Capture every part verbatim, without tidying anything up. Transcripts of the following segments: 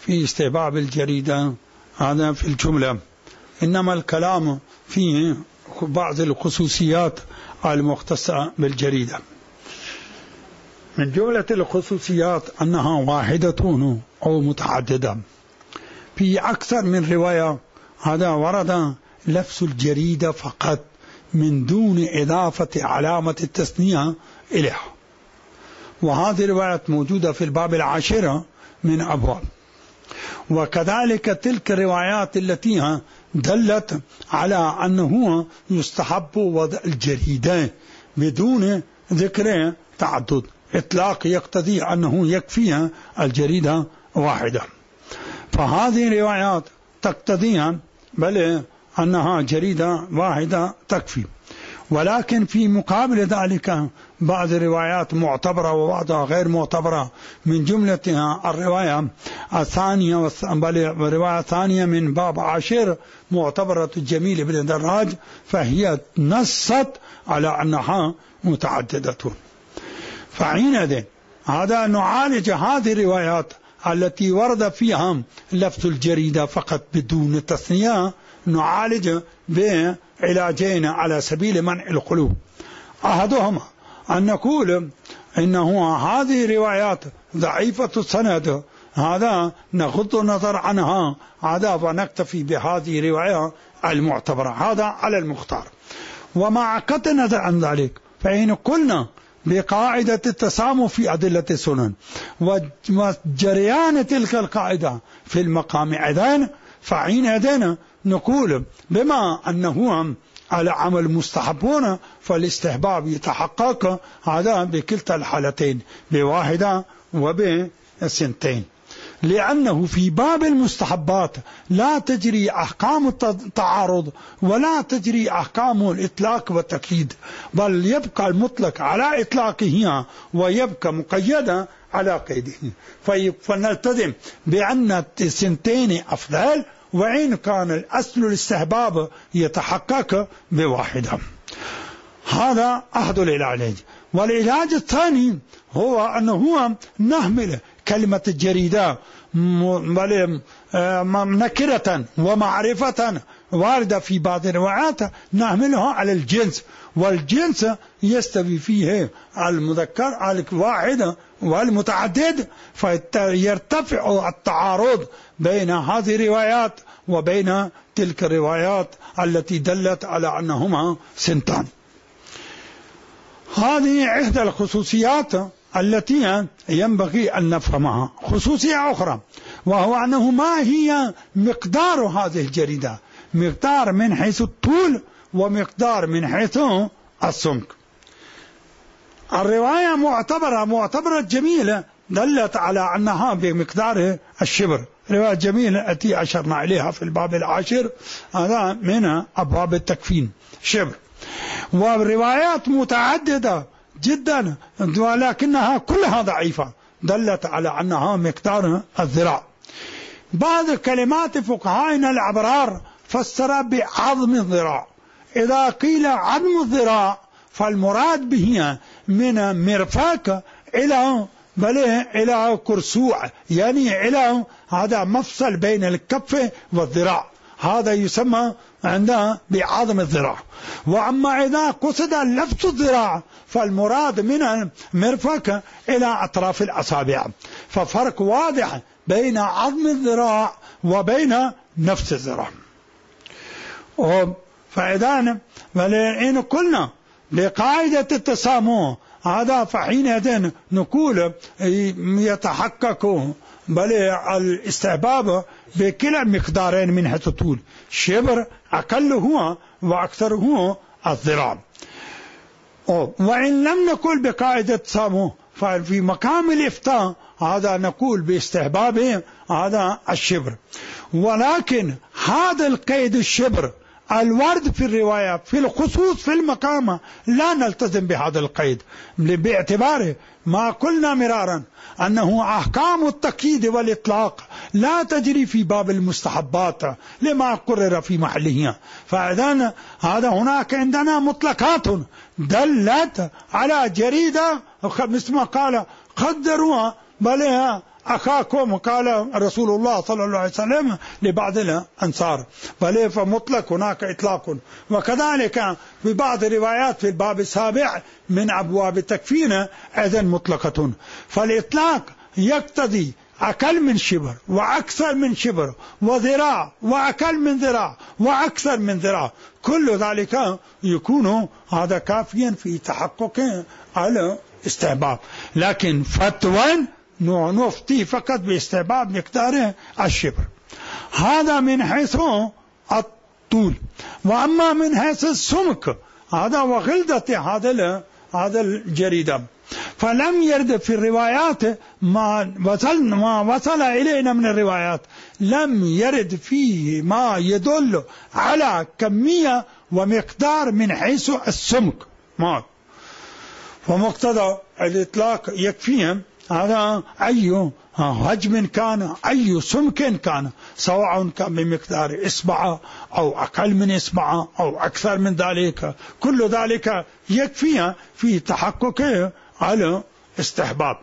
في استحباب الجريدة هذا في الجملة، إنما الكلام فيه بعض الخصوصيات المختصة بالجريدة. من جملة الخصوصيات أنها واحدة أو متعددة. في أكثر من رواية هذا ورد لفظ الجريدة فقط من دون إضافة علامة التثنية إليها، وهذه الروايات موجودة في الباب العاشرة من أبواب. وكذلك تلك الروايات التي دلت على أنه يستحب وضع الجريدة بدون ذكر تعدد، إطلاق يقتضي أنه يكفي الجريدة واحدة، فهذه الروايات تقتضي بل أنها جريدة واحدة تكفي. ولكن في مقابل ذلك بعض الروايات معتبرة وبعضها غير معتبرة، من جملتها الرواية الثانية بل الرواية الثانية من باب عاشر معتبرة الجميل بن دراج، فهي نصت على أنها متعددة. فحينئذ هذا نعالج هذه الروايات التي ورد فيها لفظ الجريدة فقط بدون تثنية، نعالج بعلاجين على سبيل منع القلوب. أحدهما أن نقول إنه هذه الروايات ضعيفة السند، هذا نغض النظر عنها هذا ونكتفي بهذه الرواية المعتبرة، هذا على المختار. ومع قطع النظر عن ذلك فإن قلنا بقاعدة التسامح في أدلة السنن وجريان تلك القاعدة في المقام أيضا، فحينئذ نقول بما أنه على عمل مستحبون فالاستحباب يتحقق هذا بكلتا الحالتين، بواحدة وبسنتين، لأنه في باب المستحبات لا تجري أحكام التعارض ولا تجري أحكام الإطلاق والتقييد، بل يبقى المطلق على إطلاقه ويبقى مقيدا على قيده. فنلتزم بأن السنتين أفضل، وإن كان الأصل الاستحباب يتحقق بواحدة. هذا أحد العلاج. والعلاج الثاني هو أنه نهمل كلمة الجريدة نكرة ومعرفة واردة في بعض الروايات، نهملها على الجنس، والجنس يستوي فيه المذكر الواحد والمتعدد، فيرتفع التعارض بين هذه الروايات وبين تلك الروايات التي دلت على أنهما سنتان. هذه إحدى الخصوصيات التي ينبغي أن نفهمها. خصوصية أخرى وهو أنه ما هي مقدار هذه الجريدة، مقدار من حيث الطول ومقدار من حيث السمك. الرواية معتبرة معتبرة جميلة دلت على أنها بمقدار الشبر، رواية جميلة التي أشرنا إليها في الباب العاشر هذا من أبواب التكفين شبر. وروايات متعددة جدا ولكنها كلها ضعيفة دلت على أنها مقدار الذراع. بعض كلمات فقهائنا الأبرار فسر بعظم الذراع. إذا قيل عظم الذراع فالمراد به من مرفق إلى بل إلى كرسوع، يعني إلى هذا مفصل بين الكف والذراع، هذا يسمى عندها بعظم الذراع. وأما إذا قصد لفظ الذراع فالمراد من المرفق إلى أطراف الأصابع، ففرق واضح بين عظم الذراع وبين نفس الذراع. فإذا إن قلنا بقاعدة التسامح هذا فحينئذ نقول يتحقق بل الاستحباب بكلا مقدارين من حيث الطول، شبر أقله وأكثره الذراع. وإن لم نقل بقاعدة التسامح ففي مقام الإفتاء هذا نقول باستحباب هذا الشبر. ولكن هذا القيد الشبر الورد في الرواية في الخصوص في المقام لا نلتزم بهذا القيد، باعتباره ما قلنا مرارا أنه أحكام التقييد والإطلاق لا تجري في باب المستحبات لما قرر في محلها. فإذن هذا هناك عندنا مطلقات دلت على جريدة مثل ما قال قدروها بل أخاكم، قال رسول الله صلى الله عليه وسلم لبعض الأنصار، بل فمطلق هناك إطلاق. وكذلك في بعض الروايات في الباب السابع من أبواب التكفين أيضا مطلقة. فالإطلاق يقتضي أقل من شبر وأكثر من شبر وذراع وأقل من ذراع وأكثر من ذراع، كل ذلك يكون هذا كافيا في تحقق على استحباب. لكن فتوى نفتي فقط باستحباب مقدار الشبر. هذا من حيث الطول. وأما من حيث السمك هذا وغلظة هذا هذا الجريدة، فلم يرد في الروايات ما وصل ما وصل إلينا من الروايات، لم يرد فيه ما يدل على كمية ومقدار من حيث السمك ما. ومقتضى الإطلاق يكفيهم هذا أي حجم كان، أي سمك كان، سواء كان بمقدار إصبع أو أقل من إصبع أو أكثر من ذلك، كل ذلك يكفي في تحقق على استحباب.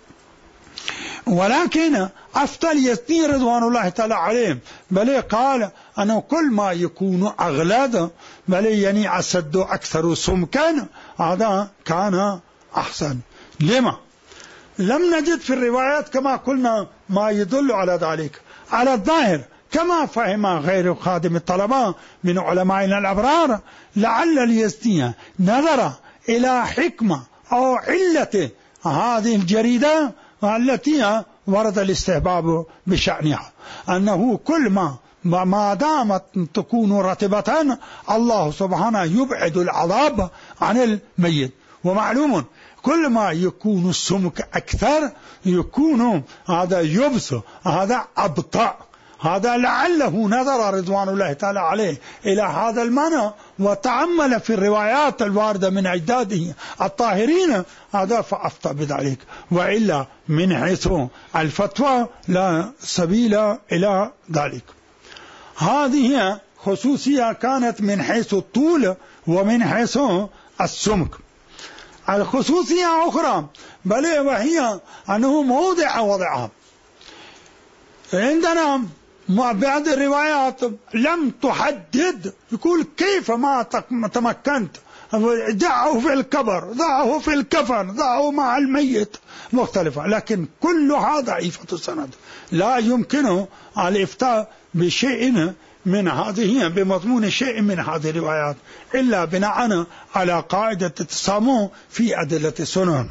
ولكن أفتل يزني رضوان الله تعالى عليهم، بل قال أنه كل ما يكون أغلظ بل يعني أسد أكثر سمكا هذا كان أحسن. لما؟ لم نجد في الروايات كما قلنا ما يدل على ذلك على الظاهر، كما فهم غير خادم الطلبة من علمائنا الأبرار، لعل اليزني نظر إلى حكمة أو علة هذه الجريدة التي ورد الاستحباب بشأنها، أنه كل ما ما دامت تكون رطبة الله سبحانه يبعد العذاب عن الميت. ومعلوم كل ما يكون السمك أكثر يكون هذا يبس، هذا أبطأ. هذا لعله نظر رضوان الله تعالى عليه إلى هذا المعنى وتأمل في الروايات الواردة من أجداده الطاهرين، هذا فأفتى بذلك. وإلا من حيث الفتوى لا سبيل إلى ذلك. هذه خصوصية كانت من حيث الطول ومن حيث السمك. الخصوصية أخرى بل وهي أنه موضع وضعها. عندنا بعض الروايات لم تحدد، يقول كيف ما تمكنت، ضعه في القبر، ضعه في الكفن، ضعه مع الميت، مختلفة، لكن كلها ضعيفة السند، لا يمكن الافتاء بشيء من هذه بمضمون شيء من هذه الروايات إلا بناء على قاعدة التسامح في أدلة السنن.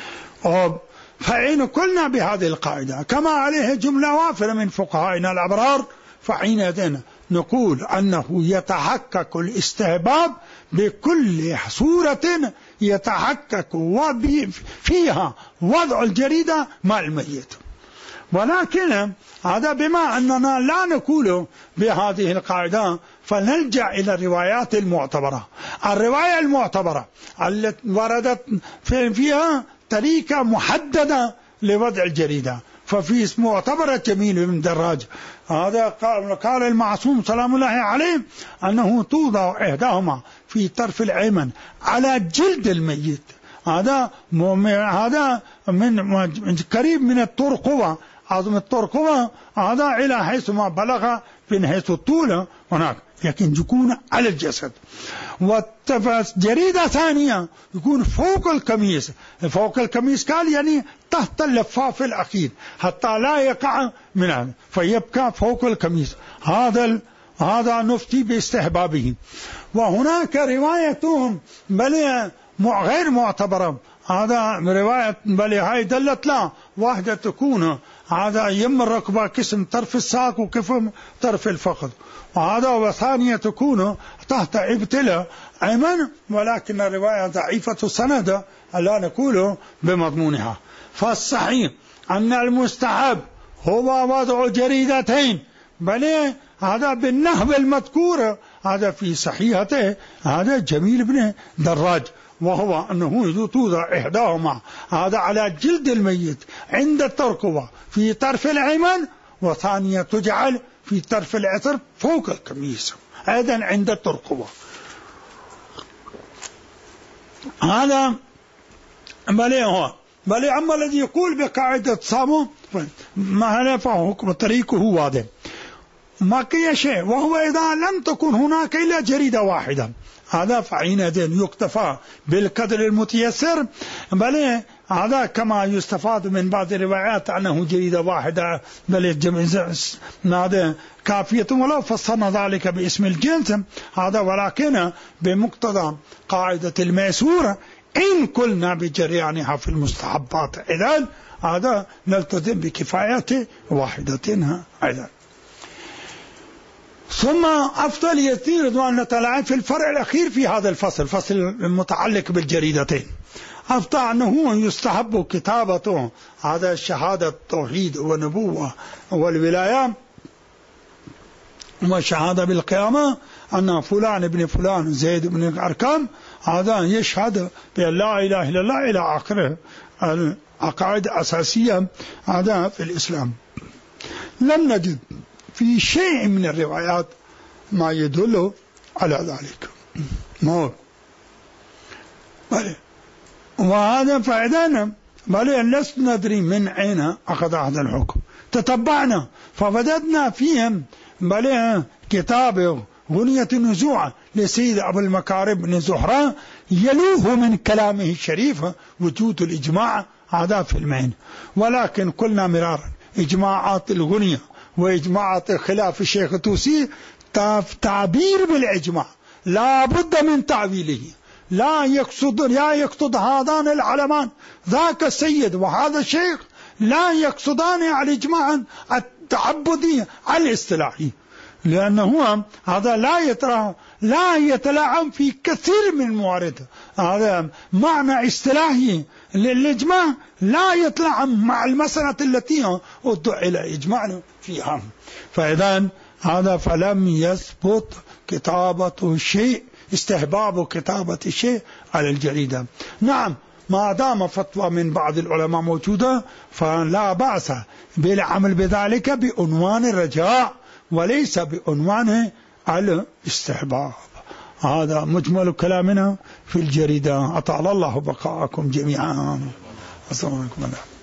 فإن قلنا بهذه القاعدة كما عليه جملة وافرة من فقهائنا الأبرار، فحينئذ نقول أنه يتحقق الاستحباب بكل صورة يتحقق فيها وضع الجريدة مع الميت. ولكن هذا بما أننا لا نقول بهذه القاعدة فنلجأ إلى الروايات المعتبرة. الرواية المعتبرة التي وردت فيها طريقة محددة لوضع الجريدة، ففي اسم معتبرة جميل بن دراج، هذا قال المعصوم سلام الله عليه أنه توضع إحداهما في طرف الأيمن على جلد الميت، هذا هذا من قريب من الترقوة، عظم الترقوة هذا إلى حيث ما بلغ من حيث الطول هناك، لكن يكون على الجسد. وجريدة ثانية يكون فوق القميص، فوق القميص قال يعني تحت اللفاف الأخير حتى لا يقع منها فيبقى فوق القميص، هذا هذا نفتي باستحبابه. وهناك روايتهم بل غير معتبرة، هذا رواية بل هاي دلت لا واحدة تكون هذا يم الركبة قسم طرف الساق وقسم طرف الفخذ، وهذا وثانية تكون تحت ابتلاء أيمن، ولكن الرواية ضعيفة السند لا نقول بمضمونها. فالصحيح أن المستحب هو وضع جريدتين، بل هذا بالنحو المذكور هذا في صحيحته هذا جميل بن دراج، وهو أنه توضع إحداهما هذا على جلد الميت عند الترقوة في طرف الأيمن، وثانية تجعل في طرف العثر فوق القميص أيضا عند الترقوة. هذا بل هو بل أما الذي يقول بقاعدة التسامح ما هذا فهو حكم طريقه واضح. ما كي شيء وهو إذا لم تكن هناك إلا جريدة واحدة، هذا فحينئذ يكتفى بالقدر المتيسر، بل هذا كما يستفاد من بعض الروايات أنه جريدة واحدة بل هذا كافية ولو فصلنا ذلك باسم الجنس هذا، ولكن بمقتضى قاعدة الميسورة إن كلنا بجريانها في المستحبات إذن هذا نلتزم بكفاية واحدة أيضا. ثم أفضل يثير رضوان الله في الفرع الأخير في هذا الفصل، فصل المتعلق بالجريدتين، أفضل أنه يستحب كتابته هذا شهادة التوحيد والنبوة والولاية وشهادة بالقيامة أن فلان ابن فلان زيد بن الأرقم هذا يشهد بأن لا إله إلا الله إلى آخره عقائد أساسية هذا في الإسلام. لم نجد في شيء من الروايات ما يدل على ذلك. ما وهذا فإذن بل لسنا ندري من أين أخذ هذا الحكم، تتبعنا فوجدنا فيهم بل كتاب غنية النزوع لسيد أبو المكارم بن زهرة يلوه من كلامه الشريف وجود الإجماع هذا في المعين، ولكن قلنا مرارا إجماعات الغنية وإجماعات خلاف الشيخ الطوسي تعبير بالإجماع لا بد من تعويله، لا يقصد لا يقصد هذان العلمان ذاك السيد وهذا الشيخ لا يقصدان على الإجماع التعبدي الاصطلاحي، لأنه هذا لا يترى لا يتلاعب في كثير من الموارد، هذا معنى اصطلاحي للإجماع لا يتلاعب مع المسألة التي ادعى إلى إجماع فيها. فإذا هذا فلم يثبت كتابة شيء استحباب كتابة شيء على الجريدة. نعم ما دام فتوى من بعض العلماء موجودة فلا بأس بالعمل بذلك بعنوان الرجاء وليس بعنوان الاستحباب. هذا مجمل كلامنا في الجريدة. أطال الله بقاءكم جميعا. السلام عليكم.